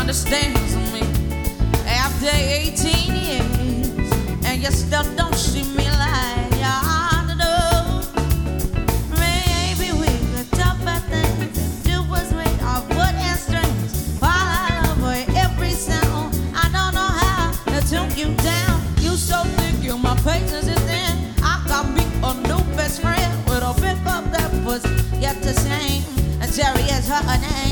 understands me after 18 years, and you still don't see me like you ought to do. Maybe we could talk about things if it was made of wood and strings. While I love for every sound, I don't know how to tune you down. You so thick, you my patience is thin. I got me a new best friend with a pick up that was yet the same, and Jerry is her name.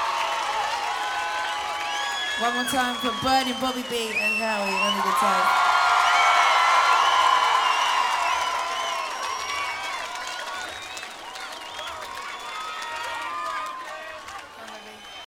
One more time for Buddy, Bobby B, and Howie on the guitar.